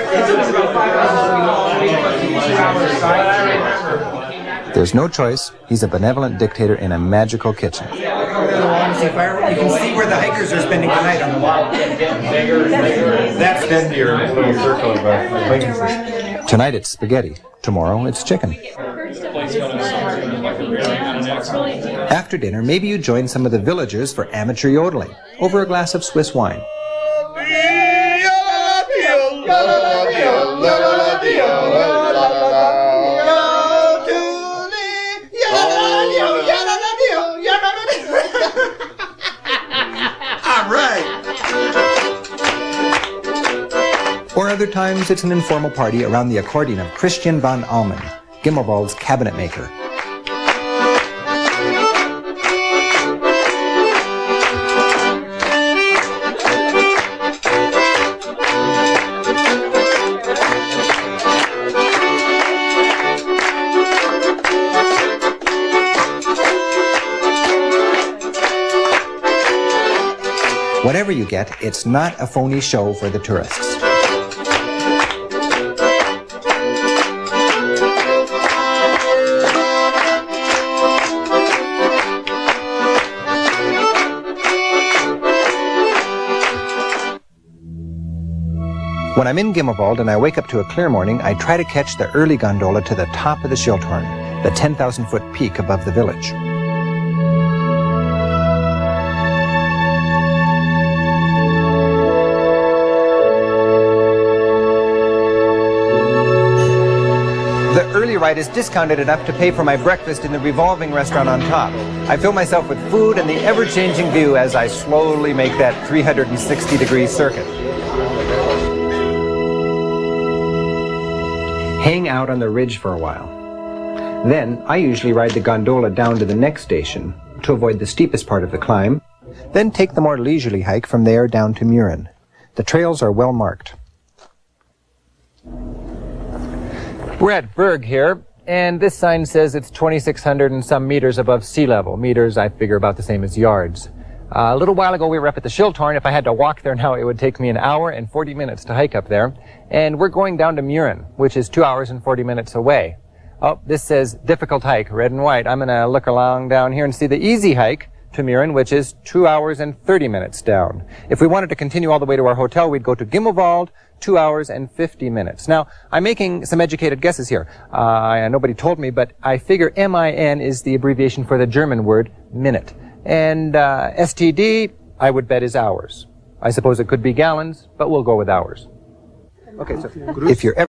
There's no choice. He's a benevolent dictator in a magical kitchen. You can see where the hikers are spending the night on the wall. That's then your little circle of acquaintances. Tonight it's spaghetti. Tomorrow it's chicken. After dinner, maybe you join some of the villagers for amateur yodeling over a glass of Swiss wine. Or other times it's an informal party around the accordion of Christian von Almen, Gimmelwald's cabinet maker. Whatever you get, it's not a phony show for the tourists. When I'm in Gimmelwald and I wake up to a clear morning, I try to catch the early gondola to the top of the Schildhorn, the 10,000-foot peak above the village. The early ride is discounted enough to pay for my breakfast in the revolving restaurant on top. I fill myself with food and the ever-changing view as I slowly make that 360-degree circuit. Hang out on the ridge for a while. Then I usually ride the gondola down to the next station to avoid the steepest part of the climb, then take the more leisurely hike from there down to Muren. The trails are well marked. We're at Berg here, and this sign says it's 2,600 and some meters above sea level. Meters, I figure, about the same as yards. A little while ago we were up at the Schildhorn. If I had to walk there now, it would take me an hour and 40 minutes to hike up there. And we're going down to Muren, which is 2 hours and 40 minutes away. Oh, this says difficult hike, red and white. I'm going to look along down here and see the easy hike to Muren, which is 2 hours and 30 minutes down. If we wanted to continue all the way to our hotel, we'd go to Gimmelwald, 2 hours and 50 minutes. Now, I'm making some educated guesses here. Nobody told me, but I figure MIN is the abbreviation for the German word minute. And STD, I would bet, is hours. I suppose it could be gallons, but we'll go with hours. Okay, so if you're ever